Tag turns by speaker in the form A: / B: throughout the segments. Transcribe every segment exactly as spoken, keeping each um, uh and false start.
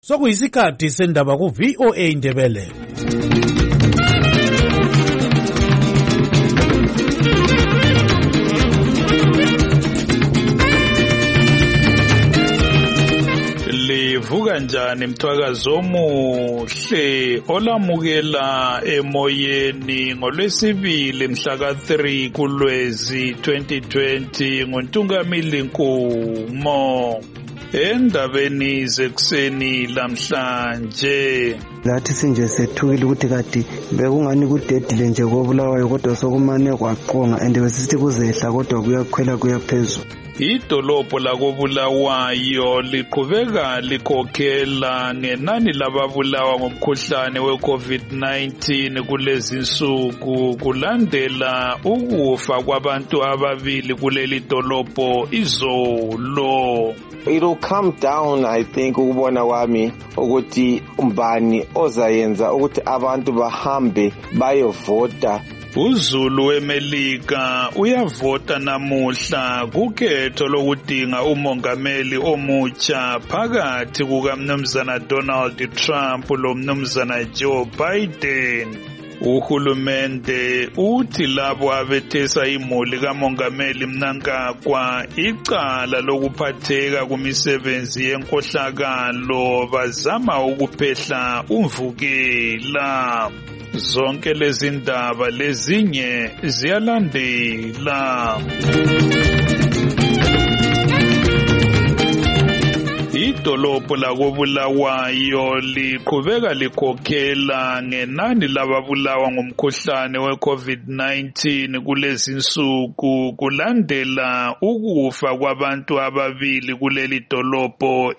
A: Sokuyisikhathi sendaba ku V O A Indebele. Livuka njani mthwakazi omuhle olamukela emoyeni ngolwesibili mhla ka three kuLwezi twenty twenty ngoNtungamili Nkumo. Endabeni zekuseni lamhlanje
B: lathi sinje sethukile ukuthi kade bekungani kudedile nje kobulawayo kodwa sokumane kwaqonga and besisithi kuzehla kodwa kuyakhwela kuyaphezulu.
A: Idolobho lakobulawayo liqhubeka likhokhela ngenani lababulawa ngomkhuhlane we-COVID nineteen kulezi nsuku kulandela ukufa kwabantu ababili kuleli dolobho izolo.
C: It will come down, I think, ukubona kwami ukuthi umbani ozayenza ukuthi abantu bahambe bayovota.
A: uZulu weMelika uyavota namuhla kukhetho lokudinga umongameli omutsha phakathi kukaMnumzana Donald Trump loMnumzana Joe Biden. Uhulumende uthi labo abethesa imuli kamongameli Mnangagwa icala lokuphatheka kumisebenzi yenkohlakalo bazama ukuphehla umvukela. Zonke lezi ndaba lezinye ziyalandela. Idolobho lakobulawayo liqhubeka likhokhela ngenani lababulawa ngomkhuhlane we-COVID nineteen kulezi nsuku kulandela ukufa kwabantu ababili kuleli dolobho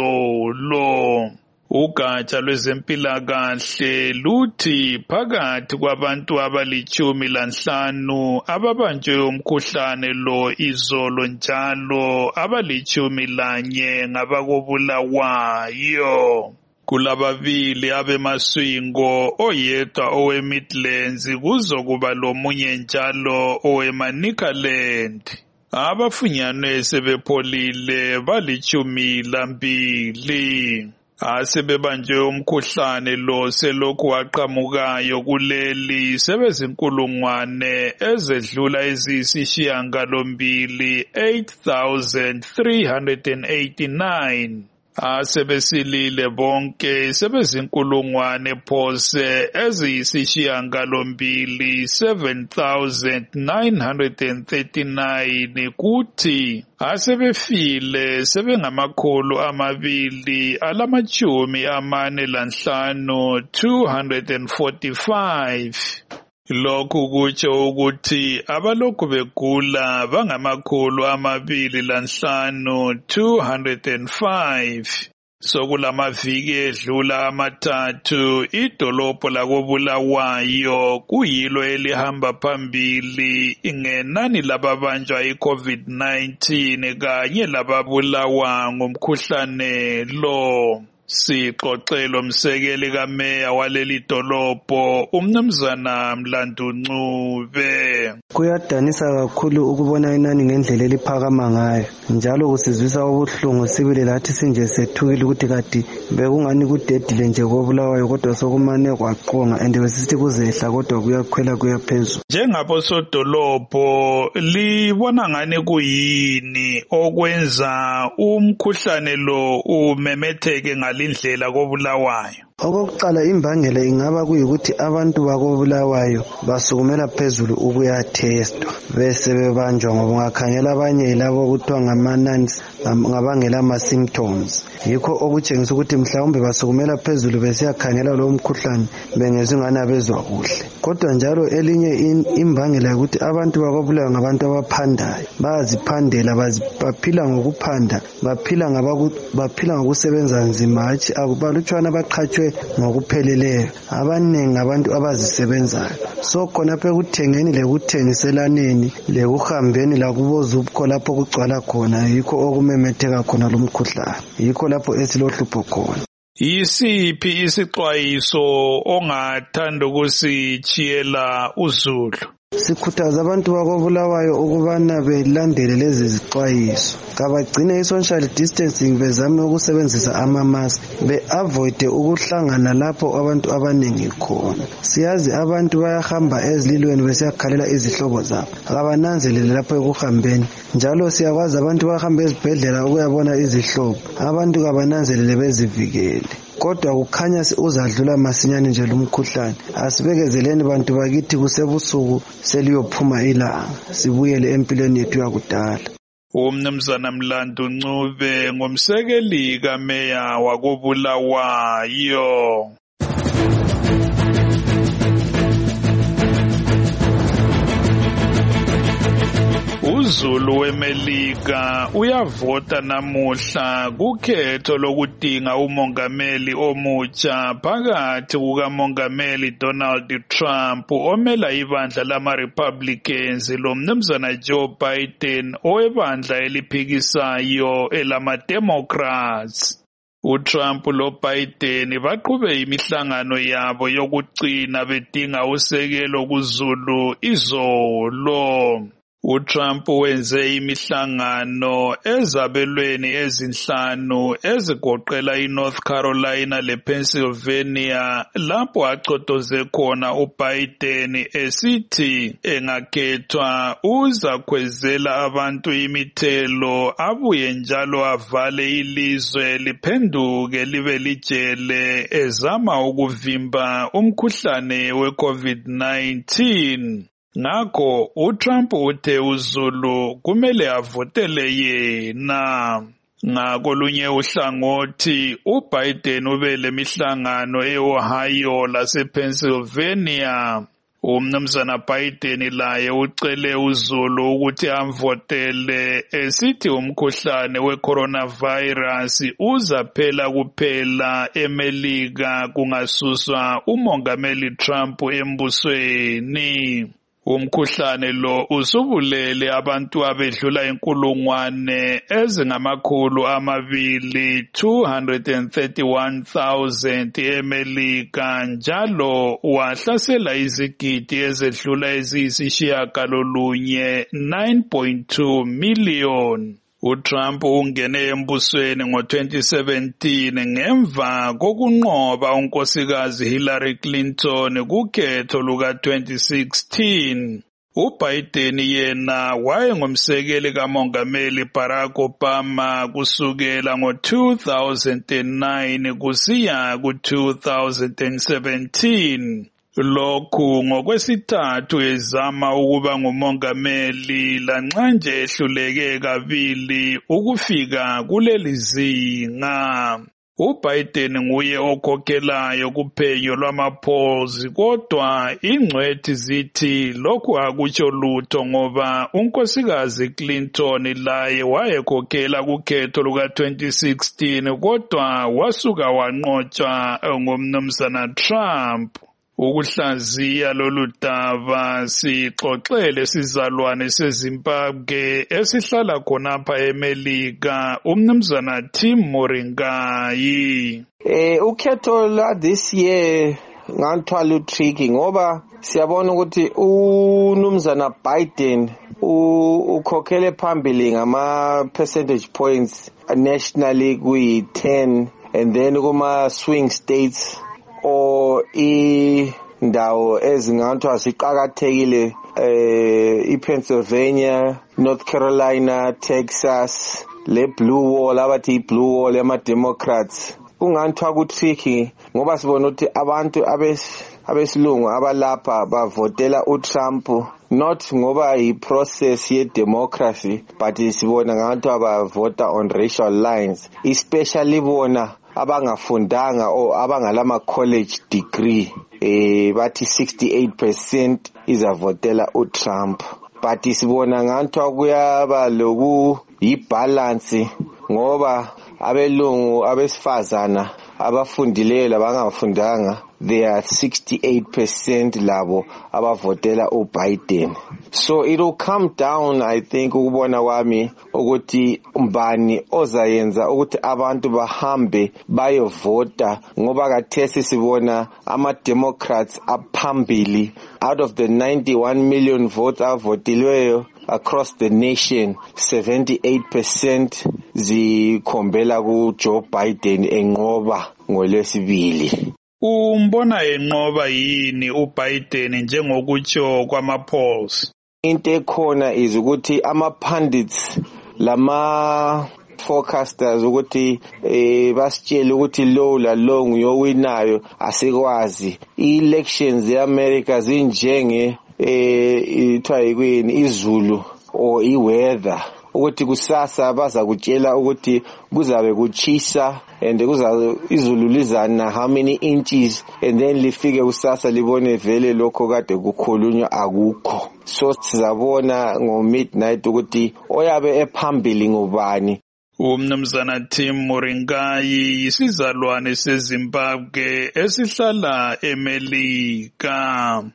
A: izolo. Ugatsha lwezempilakahle luthi phakathi kwabantu abalichumi lanhlanu ababanjwe umkhuhlane lo izolo njalo abalichumi lanye ngabakobulawayo. Kulababili abemaswingo oyedwa owe-Midlands kuzokuba lomunye njalo owe-Manicaland. Abafunyanwe sebepholile balichumi lambili. Asebebanjwe umkhuhlane lo selokhu waqhamukayo kuleli sebezinkulungwane ezedlula eziyisishiyagalombili eight thousand three hundred eighty-nine. Asebesilile bonke sebezinkulungwane phose eziyisishiyagalombili seven thousand nine hundred thirty-nine kuthi asebefile sebengamakhulu amabili alamachumi amane lanhlanu two hundred forty-five. Lokhu kutsho ukuthi abalokhu begula bangamakhulu amabili lanhlanu two hundred five. Sokulamaviki edlula amathathu idolobho lakobulawayo kuyilo elihamba phambili ngenani lababanjwa i-COVID nineteen kanye lababulawa ngomkhuhlane lo. Sixoxelo msekeli kameya waleli dolobho uMnumzana Mlandu Ncube.
B: Kuyadanisa kakhulu ukubona inani ngendlela eliphakama ngayo njalo kusizwisa ubuhlungu sibile lathi sinje sethukile ukuthi kade bekungani kudedile nje kobulawayo kodwa sokumane kwaqonga and besisithi kuzehla kodwa kuyakhwela kuyaphezulu.
A: Njengabo sodolobho libona ngani kuyini okwenza umkhuhlane lo umemetheke ngalindlela kobulawayo?
B: Okokuqala imbangela ingaba kuyikuthi abantu bakobulawayo basukumela phezulu ukuyatestwa bese bebanjwa ngoba ungakhangela abanye labo kuthiwa ngamanani ngabangela ama symptoms. Yikho okutshengisa ukuthi mhlawumbe basukumela phezulu besiyakhangela lo mkhuhlane bengezwe ngani abezwa kuhle. Kodwa njalo elinye imbangela ukuthi abantu bakobulawayo ngabantu abaphandayo, baziphandela baphila ngokuphanda, baphila ngabaku baphila ngokusebenza nzima hatshi akubalutshwana abaqhatshwe ngokupheleleyo. Abaningi abantu abazisebenzayo. So khona phe kuthengeni lekuthengiselaneni lekuhambeni lakubozubukho lapho kugcwala khona yikho okumemetheka khona lo mkhuhlane. Yikho lapho esilohlupho khona.
A: Yisiphi isixwayiso ongathanda ukusitshiyela uZulu?
B: sikhuthaza abantu bakobulawayo ukubana belandele lezi zixwayiso, kabagcine i-social distancing, bezame ukusebenzisa ama-mask, be-avoide ukuhlangana lapho abantu abaningi khona. Siyazi abantu bayahamba ezililweni besiyakhalela izihlobo zabo, kabananzelele lapho ekuhambeni, njalo siyakwazi abantu bahamba ezibhedlela ukuyabona izihlobo, abantu kabananzelele bezivikele. Kodwa kukhanya uzadlula masinyane nje lumkhuhlane. Asibekezeleni bantu bakithi kusebusuku seliyophuma ilanga, sibuyele empilweni yethu yakudala.
A: Umnumzana Mlandu Ncube ngumsekeli kameya wakobulawayo. UZulu weMelika uyavota namuhla kukhetho lokudinga umongameli omutsha phakathi kukamongameli Donald Trump omela ibandla lama-Republicans lomnumzana Joe Biden owebandla eliphikisayo elama-Democrats. uTrump loBiden baqhube imihlangano yabo yokugcina bedinga usekelo kuZulu izolo. uTrump wenze imihlangano ezabelweni ezinhlanu ezigoqela iNorth Carolina lePennsylvania lapho acotoze khona uBiden esithi engakhethwa uzakhwezela abantu imithelo abuye njalo avale ilizwe liphenduke libe lijele ezama ukuvimba umkhuhlane we-COVID nineteen. Ngakho uTrump uthe uZulu kumele avotele yena. Ngakolunye uhlangothi uBiden ube lemihlangano eOhio lasePennsylvania. Umnumzana Biden laye ucele uZulu ukuthi amvotele esithi umkhuhlane we-coronavirus uzaphela kuphela eMelika kungasuswa umongameli Trump embusweni. Umkhuhlane lo usubulele abantu abedlula inkulungwane ezingamakhulu amabili two hundred thirty-one thousand eMelika njalo wahlasela izigidi ezedlula eziyisishiyagalolunye nine point two million. uTrump ungene embusweni ngo-twenty seventeen ngemva kokunqoba unkosikazi Hillary Clinton kukhetho luka-twenty sixteen. uBiden yena wayengumsekeli kamongameli Barack Obama kusukela ngo-two thousand nine kusiya ku-two thousand seventeen. Lokhu ngokwesithathu ezama ukuba ngumongameli lanxa nje ehluleke kabili ukufika kuleli zinga. uBiden nguye okhokhelayo kuphenyo lwama-polls kodwa ingcwethi zithi lokhu akutsho lutho ngoba unkosikazi Clinton laye wayekhokhela kukhetho luka-twenty sixteen kodwa wasuka wanqotshwa ngumnumzana Trump. Ukuhlaziya lolu daba sixoxele sizalwane seZimbabwe esihlala khonapha eMelika umnumzana Tim Moringai.
C: Eh ukhetho la this year ngathwala utricky ngoba siyabona ukuthi umnumzana Biden ukhokhele phambili ngama percentage points nationally kuyi ten and then kuma swing states or indawo ezingathwa siqhakathekile eh iPennsylvania, North Carolina, Texas, le blue wall abathi blue wall ema Democrats. Kungathwa ku tricky ngoba sibona ukuthi abantu abesilungu abalapha bavotela uTrump not ngoba yi process ye democracy but sibona ngathi abavota on racial lines, especially bona abangafundanga o abangalama college degree eh bathi sixty-eight percent izavotela uTrump. But sibona ngathi kuyaba loku yibalance ngoba abelungu abesifazana abafundileyo labangafundanga there are sixty-eight percent labo abavotela uBiden. So it will come down, I think, ukubona kwami ukuthi mbani ozayenza ukuthi abantu bahambe bayovota, ngoba kathesi sibona ama Democrats aphambili. Out of the ninety-one million votes avotilweyo across the nation, seventy-eight percent zikhombela ku Joe Biden enqoba ngolwesibili.
A: Umbona enqoba yini uBiden njengokutsho kwama-polls?
C: Into ekhona is ukuthi ama-pundits lama forecasters ukuthi eh basitshela ukuthi lo la lo nguyowinayo asikwazi. I-elections e-America zinjenge eh ithwa yikweni izulu or i-weather, ukuthi kusasa baza kutshela ukuthi kuzabe kuchisa and kuza izulu lizana how many inches, and then lifike kusasa libone vele lokho kade kukhulunywa akukho. So sizabona ngo midnight ukuthi oyabe ephambili ngubani.
A: Umnumzana Tim Moringai isizalwane seZimbabwe esihlala eMelika.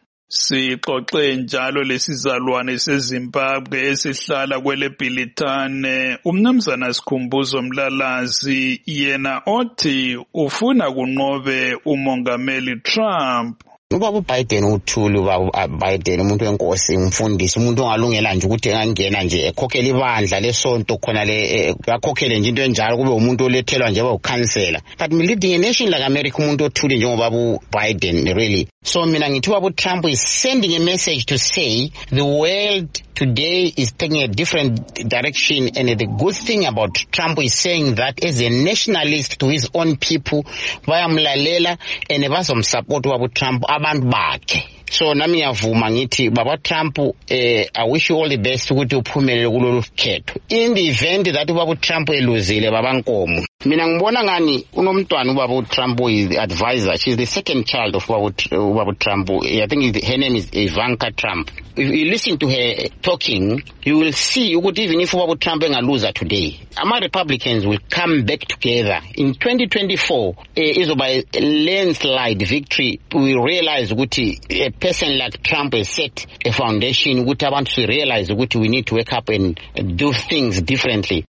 A: Sixoxe njalo lesizalwane seZimbabwe esihlala kwele Bhilitane, umnumzana Sikhumbuzo Mlalazi, yena othi ufuna kunqobe umongameli Trump.
D: Ubaba uBiden uthuli ubaba uBiden umuntu wenkosi, umfundisi, umuntu ongalungela nje ukuthi engangena nje ekhokhela ibandla lesonto khona le yakhokhele nje into enjalo kube umuntu olethelwa nje bawukhansela. But we living in a nation like America, umuntu othuli njengobaba uBiden really. So mina ngithi ubaba uTrump is sending a message to say the world today is taking a different direction, and the good thing about Trump is saying that as a nationalist to his own people bayamlalela and bazomsupport ubaba uTrump abantu bakhe. So nami yavuma ngithi baba Trump eh I wish you all the best ukuthi uphumelele kulolu khetho. In the event that ubaba Trump eluzile baba Nkomo, mina ngibona ngani unomntwana ubaba Trump is the advisor. She's the second child of ubaba Trump. I think her name is Ivanka Trump. If you listen to her talking, you will see ukuthi even if ubaba Trump engaluza today, ama Republicans will come back together in twenty twenty-four. Eh, izoba a landslide victory. We realize ukuthi a person like Trump has set a foundation ukuthi abantu to realize ukuthi we need to wake up and do things differently.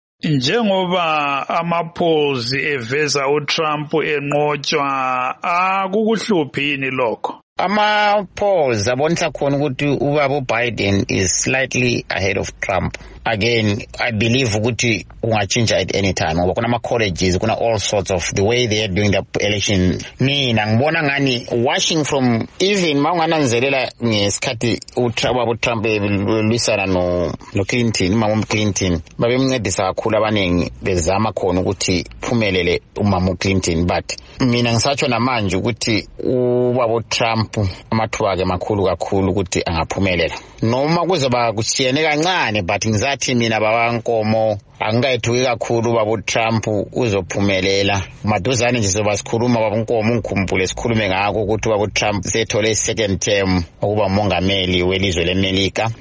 A: Njengoba ama-polls eveza uTrump enqotshwa, akukuhluphi yini lokho?
D: Ama-polls abonisa khona ukuthi ubaba uBiden is slightly ahead of Trump. Again, I believe ukuthi ungachinja at any time ngoba kuna ama-colleges, kuna all sorts of the way they are doing the election. Mina ngibona ngani watching from even maungananzelela ngesikhathi ubaba uTrump lwisana no no Clinton, umama uClinton, babemncedisa kakhulu abaningi bezama khona ukuthi phumelele umama uClinton. But mina ngisatsho namanje ukuthi ubaba uTrump amathuba akhe makhulu kakhulu ukuthi angaphumelela. Noma kuzoba kushiyene kancane, but ngizathi mina baba Nkomo angayithuki kakhulu baba uTrump uzophumelela. Maduzane nje soba sikhuluma baba Nkomo ngikhumbule sikhulume ngako ukuthi baba uTrump sethole second term ukuba umongameli welizwe leMelika.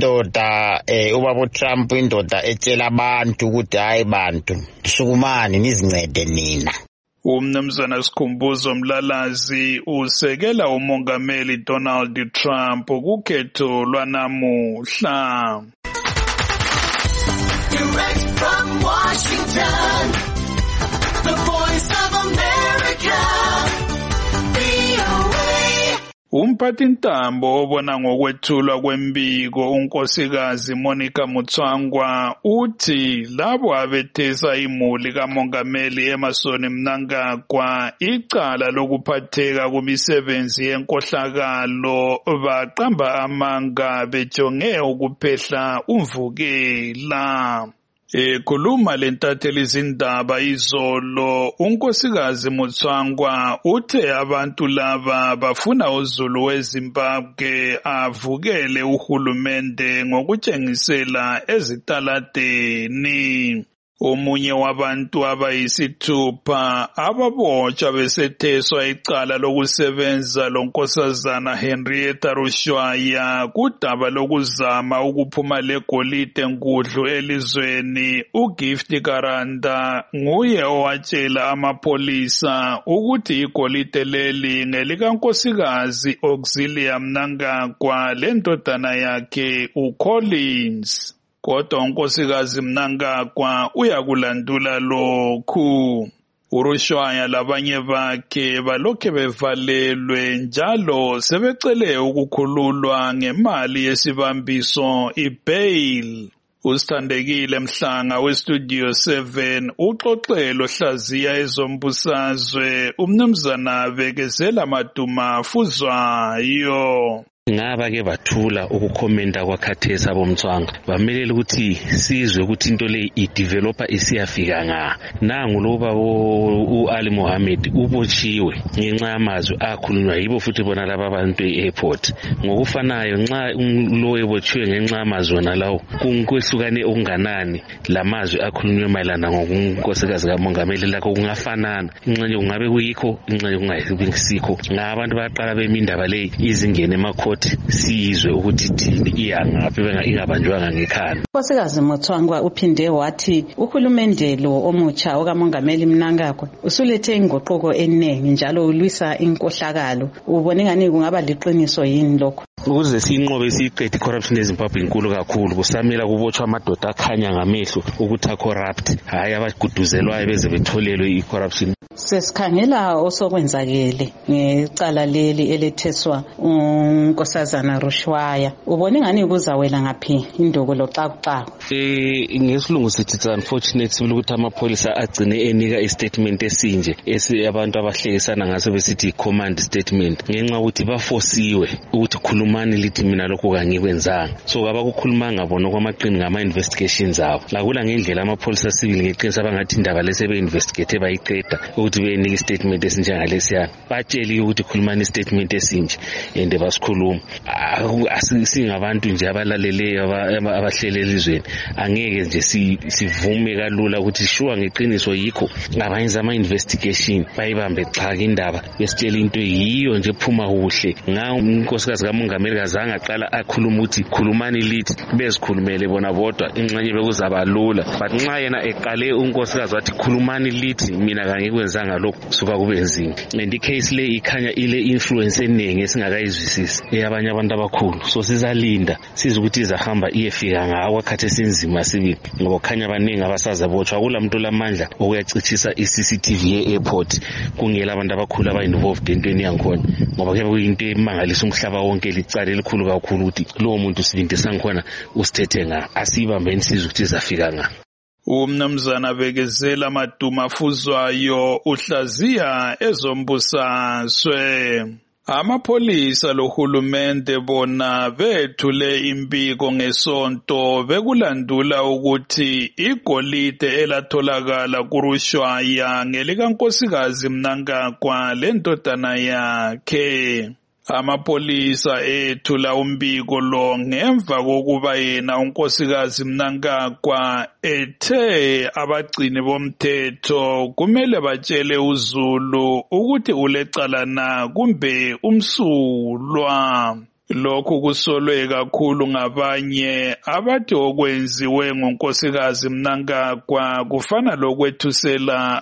D: Indoda eh ubaba uTrump indoda etshela abantu ukuthi hayi bantu sukumani nizincede nina.
A: Umnumzana Sikhumbuzo Mlalazi usekela umongameli Donald Trump kukhetho lwanamuhla.
E: Direct from Washington, the Voice of America, V O A.
A: Umphathintambo obona ngokwethulwa kwembiko unkosikazi Monica Mutswangwa uthi labo abethesa imuli kamongameli Emmerson Mnangagwa icala lokuphatheka kumisebenzi yenkohlakalo baqamba amanga bejonge ukuphehla umvukela. Ekhuluma lentatheli izindaba izolo, unkosikazi Mutswangwa uthe abantu laba bafuna uZulu weZimbabwe avukele uhulumende ngokutshengisela ezitaladeni. Omunye wabantu abayisithupha ababotshwa besetheswa icala lokusebenza lonkosazana Henrietta Rushwaya kudaba lokuzama ukuphuma legolide nkudlu elizweni. uGift Karanda nguye owatshela amapolisa ukuthi igolide leli ngelikankosikazi Auxilium Mnangagwa lendodana yakhe uCollins. Kodwa unkosikazi Mnangagwa uyakulandula lokhu. uRushwaya labanye bakhe balokhe bevalelwe njalo sebecele ukukhululwa ngemali yesibambiso i-bail. uSithandekile Mhlanga weStudio seven uxoxelo hlaziya ezombusazwe umnumzana Bekezela Maduma Fuzwayo.
F: ngaba ke bathula ukukhomenta kwakhathesa bomtswanga bamelela ukuthi sizwe ukuthi into le ideveloper isiyafika nga nangu loba uAli Mohammed ubotshiwe ngenxa yamazwi akhulunywa yibo futhi bona laba abantu e-airport ngokufanayo nxa lo ebotshiwe ngenxa yamazwi wona lawo kunkehlukane okunganani lamazwi akhulunywe mayelana ngokunkosikazi kamongameli lakho kungafanana inxenye kungabe kuyikho inxenye kungayisikho ngabantu baqala bemindaba le izingene emakhoti sizwe ukuthi thini iyangaphi bengabanjwanga ngekhanda.
G: Nkosikazi Mutswangwa uphinde wathi uhulumende lo omutsha okamongameli Mnangagwa usulethe ingoqoko eningi njalo ulwisa inkohlakalo. ubone ngani kungaba liqiniso yini lokho?
F: Ukuze sinqobe isiqede corruption eZimbabwe inkulu kakhulu kusamela kubotshwa amadoda akhanya ngamehlo ukuthi corrupt hayi abaguduzelwayo beze betholelwe icorruption.
G: Sesikhangela osokwenzakele ngecala leli eletheswa unkosazana Rushwaya. ubone ngani kuzawela ngaphi induku loxakuxaku?
F: Eh ngesilungu sithi it's unfortunate ukuthi amapholisa agcine enika istatement esinje esi abantu abahlekisana ngaso besithi command statement ngenxa ukuthi bafosiwe ukuthi khulumani lithi mina lokho kangikwenzanga. so abakukhulumanga bona kwamaqini ngama investigations abo lakula ngendlela amapholisa civil ngeqiniso abangathi indaba lesebe investigate bayiqeda ukuthi benika istatement esinjengalesiya batsheli ukuthi khulumani istatement esinje ende basikhuluma. Asingabantu nje abalaleleyo abahlele elizweni angeke nje sivume kalula ukuthi shuwa ngeqiniso yikho ngabenza ama investigation bayibambe xaka indaba besitshela into yiyo nje phuma kuhle nga unkosikazi kamongameli kazange aqala akhuluma ukuthi khulumani lithi bezikhulumele bona bodwa inxenye bekuzaba lula but nxa yena eqale unkosikazi wathi khulumani lithi mina kangikwenzanga lokho suka kube nzima and icase le ikhanya ile influence eningi esingakayizwisisi eyabanye abantu abakhulu. so sizalinda siza ukuthi izahamba iyefika ngawo khathe esinzima sibili ngoba khanya abaningi abasazabotshwa kulamuntu lamandla okuyacithisa i-C C T V ye-airport kungela abantu abakhulu aba-involved entweni yankhona ngoba kube kuyinto emangalisa umhlaba wonke licala elikhulu kakhulu ukuthi lowo muntu sibindi sankhona usithethe nga asibambeni siza ukuthi izafika nga.
A: Umnumzana Bekezela Maduma Fuzwayo uhlaziya ezombusazwe. Amapholisa lohulumende bona bethule impiko ngesonto bekulandula ukuthi igolide elatholakala kuRushwaya ngelikankosikazi Mnangagwa lendodana yakhe. Amapolisa ethula umbiko lo ngemva kokuba yena unkosikazi Mnangagwa ethe abagcini bomthetho kumele batshele uZulu ukuthi ulecala na kumbe umsulwa. Lokhu kusolwe kakhulu ngabanye abathi okwenziwe ngonkosikazi Mnangagwa kufana lokwethusela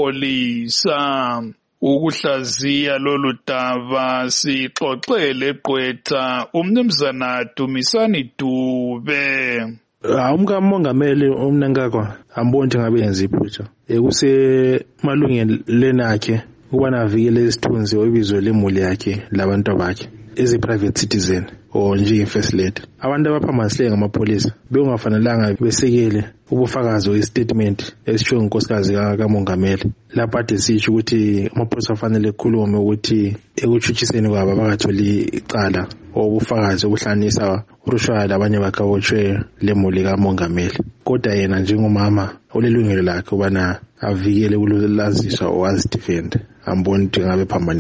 A: amapolisa. Ukuhlaziya lolu daba sixoxele Gqwetha umnumzana Dumisani Dube.
H: Umkamongameli uMnangagwa ambonje ngabe yenza iphutha ekuse malungelo akhe ukubana avikele isithunzi obizo lemuli yakhe labantu bakhe as a private citizen or nje first lady. Abantu abaphambanisileyo ngamapolisa bekungafanelanga besekele ubufakazi oistatement esitsho inkosikazi kamongameli lapho ade sitsho ukuthi amapolisa afanele ekhulume ukuthi ekutshutshiseni kwabo abakatholi icala obufakazi obuhlanisa uRushwaya labanye bakabotshwe lemuli kamongameli. Kodwa yena njengomama olelungelo lakhe ubana avikele kulolaziswa owazidefend amboni ukuthi ngabe phambanisile.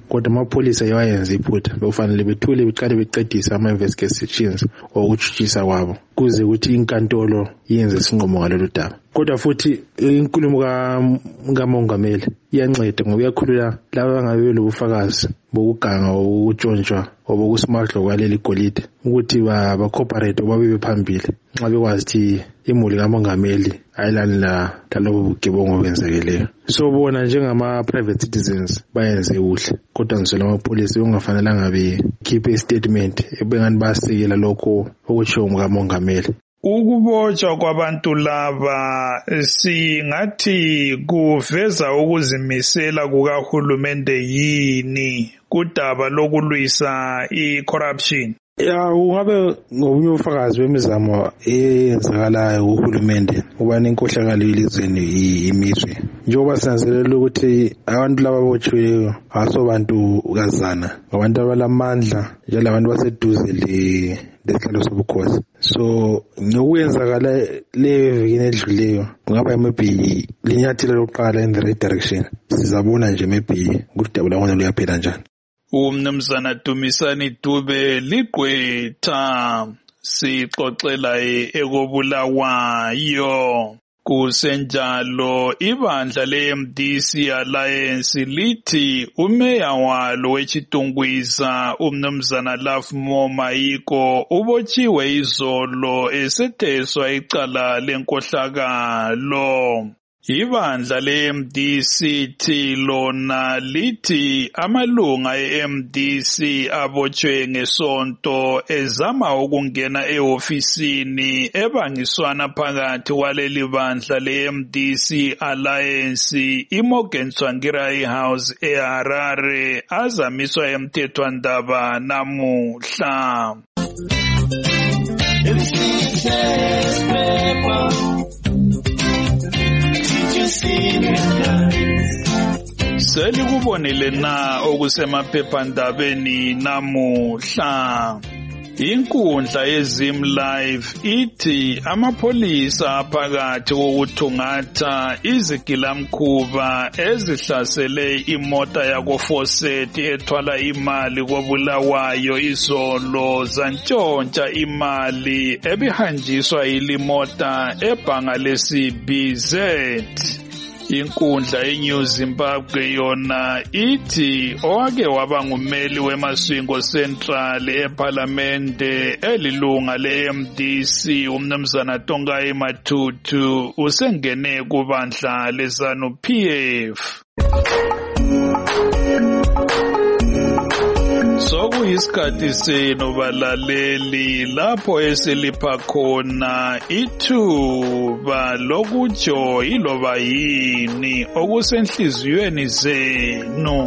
H: kodwa amapholisa yayenza iphutha bekufanele bethule beqale beqedisa ama-investigations okutshutshisa kwabo kuze ukuthi inkantolo yenze isinqumo ngalolu daba. Kodwa futhi inkulumo kamongameli iyanceda ngoba iyakhulula laba bangabe belobufakazi bokuganga okutshontshwa obokusimadlo kwaleli golide ukuthi ba-cooperate babe bephambili nxa bekwazi ukuthi imuli kamongameli ayilani la lalobo bugebengu obenzekeleyo. So bona njengama-private citizens bayenze kuhle, kodwa ngisolo amapholisi bekungafanelanga bekhiphe istatement ebengani basekela lokho okutshiwo ngukamongameli.
A: Ukubotshwa kwabantu laba singathi kuveza ukuzimisela kukahulumende yini kudaba lokulwisa i-corruption?
H: Ya ungabe ngobunye ubufakazi bemizamo eyenzakalayo kuhulumende ubani inkohlakalo yelizweni imizwe njengoba sinanzelela ukuthi abantu laba botshiweyo asobantu kazana abantu abalamandla njalo abantu baseduze le lesihlalo sobukhosi. So ngokuyenzakala leyo evekini edluleyo kungaba maybe linyathelo lokuqala in the right direction. Sizabona nje maybe ukuthi daba lakhona luyaphela njani.
A: Umnumzana Dumisani Dube liqwetha sixoxela ekobulawayo. Kusenjalo ibandla le-M D C Alliance lithi umeya walo wechitungwiza umnumzana Lafmo Maiko ubotshiwe izolo esetheswa icala lenkohlakalo. Ibandla le-M D C thi lona lithi amalunga e-M D C abotshwe ngesonto ezama ukungena ehofisini ebangiswana phakathi waleli bandla le-M D C Alliance iMorgan Tsvangirai House eHarare azamiswa emthethwandaba namuhla. Selikubonile na okusemaphephandabeni namuhla. Inkundla yeZim Live ithi amapholisa aphakathi kokuthungatha izigilamkhuba ezihlasele imota yakoFawcett ethwala imali kobulawayo izolo zantshontsha imali ebihanjiswa yilimota ebhanga lesi B Z. Inkundla yeNew Zimbabwe yona ithi owake waba ngumeli weMasvingo Central eParliamente elilunga le-M D C umnumzana Tongai Matutu usengene kubandla leZanu P F. Sokuyisikhathi senu balaleli lapho esilipha khona ithuba lokutsho iloba yini okusenhliziyweni zenu.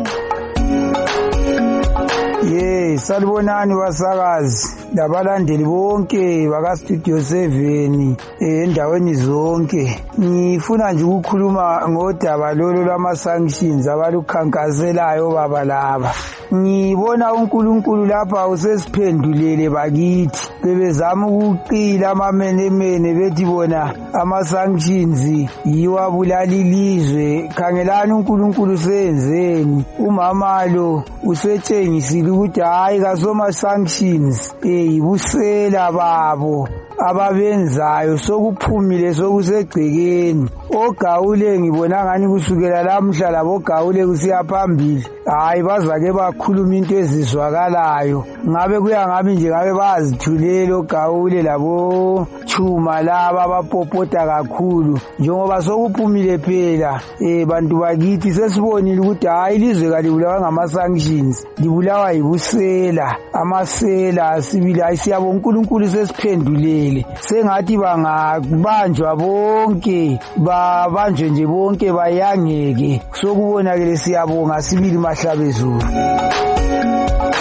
I: Ye, salibonani wasakazi labalandeli bonke baka Studio seven endaweni zonke. Ngifuna nje ukukhuluma ngodaba lolo lwama sanctions abalukhankaselayo baba laba. Ngibona uNkulunkulu lapha usesiphendulele bakithi. Bebezama ukuqila amamenemene bethi bona ama sanctions yiwabulala ilizwe. Khangelani uNkulunkulu senzeni. Umama lo usetshengisile ukuthi hayi kasoma sanctions eyibusela babo ababenzayo sokuphumile sokusegcekeni. Ogawule ngibona ngani kusukela lamhla labo Gawule kusiya phambili hayi bazake bakhuluma into ezizwakalayo. Ngabe kuya ngami nje ngabe bazithulela oGawule labo Chuma laba abapopota kakhulu njengoba sokuphumile phela eh bantu bakithi sesibonile ukuthi hayi ilizwe kalibulawa ngama sanctions libulawa yibusela amasela asibili ayisiyabo uNkulunkulu sesiphendulele sengathi bangabanjwa bonke babanjwe nje bonke bayangeke sokubonakele siyabonga sibili mahlabezulu.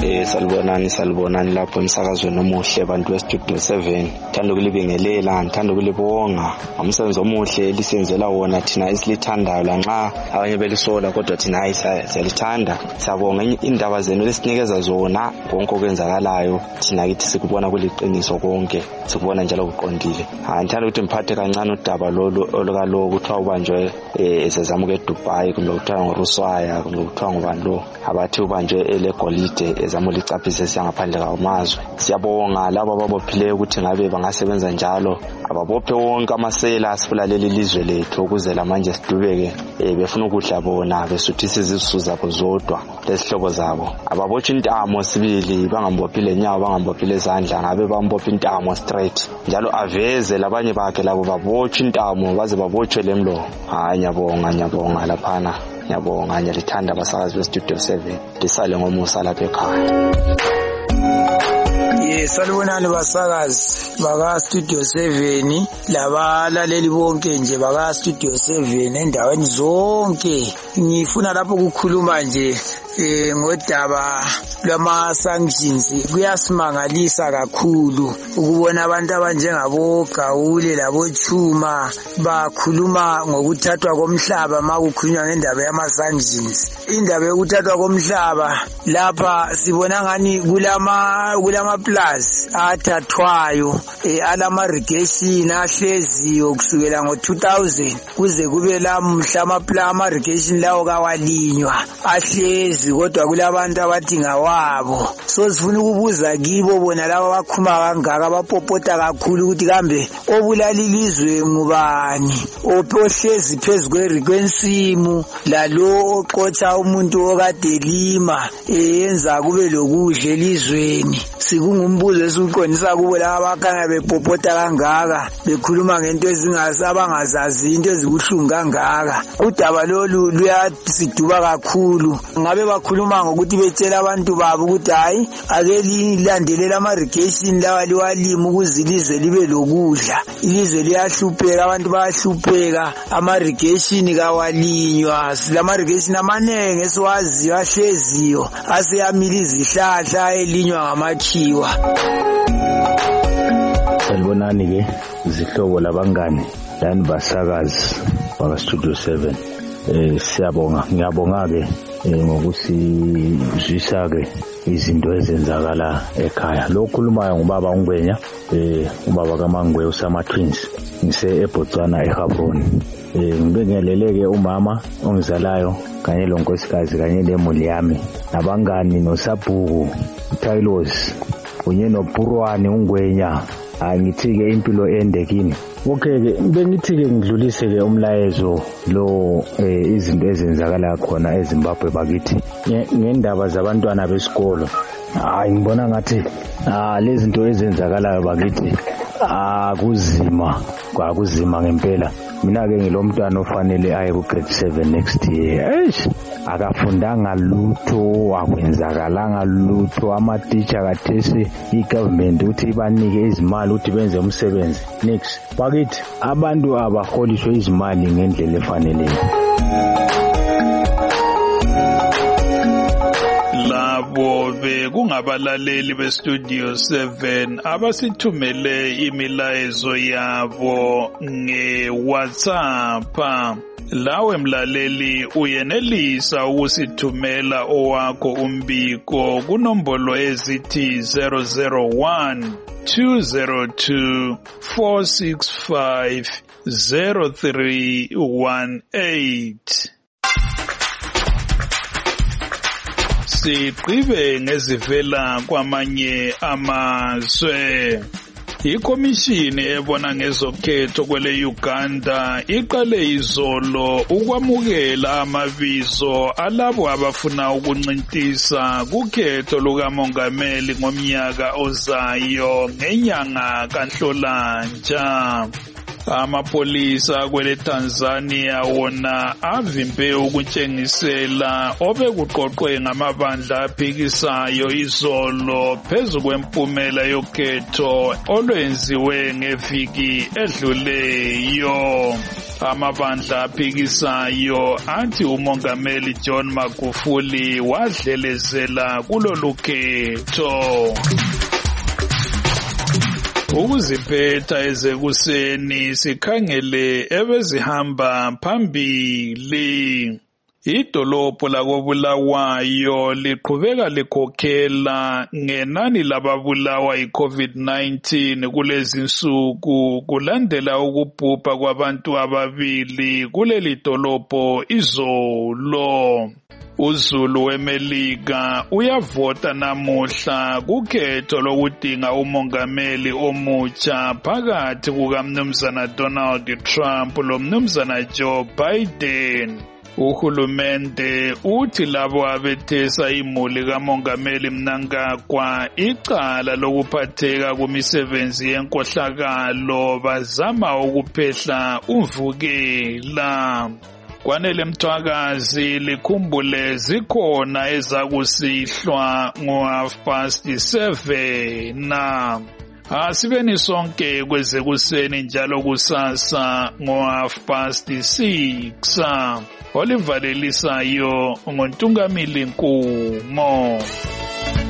J: Eh salibonani salibonani lapho emsakazweni omuhle abantu bestudio seven. Thanda ukulibingelela, ngithanda ukulibonga. Umsebenzi omuhle lisenzela wona thina esilithandayo lanxa abanye belisola kodwa thina hayi siyalithanda. Siyabonga indaba zenu lesinikeza zona konke okwenzakalayo thina kithi sikubona kuliqiniso konke. Sikubona njalo kuqondile. Ha ngithanda ukuthi mphathe kancane udaba lolu olukalo kuthiwa ubanjwe esezamuke eDubai kumbe kuthiwa ngoRuswaya kumbe kuthiwa ngobani lo abathi ubanjwe elegolide ezamu licaphise siyangaphandle kwamazwe. Siyabonga labo ababophileyo ukuthi ngabe bangasebenza njalo ababophe wonke amasela asifulaleli ilizwe lethu ukuze lamanje sidubeke befuna ukudla bona besuthisa izisu zabo zodwa lesihlobo zabo. Ababothe intamo sibili bangambophile nyawo bangambophile izandla ngabe bambophe intamo straight njalo aveze labanye bakhe labo babothe intamo baze babothe lemlo. Hayi nyabonga nyabonga laphana nyabonga nyalithanda abasakazi bestudio seven lisale ngomusa lapha ekhaya.
I: Yes, salibonani basakazi baka Studio seven labalaleli bonke nje baka Studio seven endaweni zonke. Ngifuna lapho ukukhuluma nje eh ngodaba lwama sanctions. Kuyasimangalisa kakhulu ukubona abantu abanjengabo Gawule labo Chuma bakhuluma ngokuthathwa komhlaba makukhulunywa ngendaba yama sanctions. Indaba yokuthathwa komhlaba lapha sibona ngani kulama kulama plus athathwayo alama irrigation ahleziyo kusukela ngo two thousand kuze kube lamhla ama irrigation lawo kawalinywa ahlezi kodwa kulabantu abathi ngawabo. So sifuna ukubuza kibo bona laba bakhuma kangaka bapopota kakhulu ukuthi kambe obulalilizwe ngubani ophohlezi phezulu kwensimu lalo oqotha umuntu okade lima eyenza kube lokudla elizweni. Sikungumbuzo esiqondisa kubo laba abakhanya bepopota kangaka bekhuluma ngento ezingasabangazazi into ezibuhlungu kangaka. Udaba lolu luyasiduba kakhulu. Ngabe bakhuluma ngokuthi betshela abantu babo ukuthi hayi ake lilandelela ama irrigation lawa liwalima ukuze ilizwe libe lokudla. Ilizwe liyahlupheka abantu bayahlupheka ama irrigation kawalinywa. Silama irrigation amanenge esiwaziyo ahleziyo aseyamila izihlahla elinywa ngamakhiwa.
K: Salibonani ke izihlobo labangani lani basakazi baka Studio seven. Eh siyabonga ngiyabonga ke ngokusizwisa ke izinto ezenzakala ekhaya. Lo khulumayo ngubaba uNgwenya eh ubaba kaMangwe usama twins ngise eBotswana eGabon. Eh ngibingeleleke umama ongizalayo kanye lonkosikazi kanye nemuli yami nabangani noSabhuku Tylos kunye noPurwane uNgwenya. Angithi ke impilo ende kini. Okay ke bengithi ke ngidlulise ke umlayezo lo izinto ezenzakala khona eZimbabwe bakithi ngendaba zabantwana besikolo. Hayi ngibona ngathi ah lezi zinto ezenzakalayo bakithi akuzima kwakuzima ngempela. Mina ke ngilomntwana ofanele aye ku grade seven next year. Eish akafundanga lutho akwenzakalanga lutho. Ama teacher kathesi igovernment uthi ibanike izimali ukuthi benze umsebenzi. Next bakithi abantu abaholiswe izimali ngendlela efaneleyo.
A: Labo bekungabalaleli bestudio seven abasithumele imilayezo yabo nge-WhatsApp. Lawe mlaleli uyenelisa ukusithumela owakho umbiko kunombolo ezithi zero zero one two zero two four six five zero three one eight. Siqibe ngezivela kwamanye amazwe. Ikomishini ebona ngezokhetho kwele Uganda iqale izolo ukwamukela amabizo alabo abafuna ukuncintisa kukhetho lukamongameli ngomnyaka ozayo ngenyanga kaNhlolanja. Amapolisa kwele Tanzania wona avimbe ukutshengisela obekuqoqwe ngamabandla aphikisayo izolo phezu kwempumela yokhetho olwenziwe ngeviki edluleyo. Amabandla aphikisayo athi umongameli John Magufuli wadlelezela kulolu khetho. Ukuziphetha ezekuseni sikhangele ebezihamba phambili. Idolobho lakobulawayo liqhubeka likhokhela ngenani lababulawa i-COVID nineteen kulezi nsuku kulandela ukubhubha kwabantu ababili kuleli dolobho izolo. UZulu weMelika uyavota namuhla kukhetho lokudinga umongameli omutsha phakathi kukaMnumzana Donald Trump loMnumzana Joe Biden. Uhulumende uthi labo abethesa imuli kamongameli Mnangagwa icala lokuphatheka kumisebenzi yenkohlakalo bazama ukuphehla uvukela. Kwanele Mthwakazi likhumbule zikhona ezakusihlwa ngo half past seven. Asibeni sonke kwezekuseni njalo kusasa ngo half past six. Olivalelisayo ngontungamili Nkumo.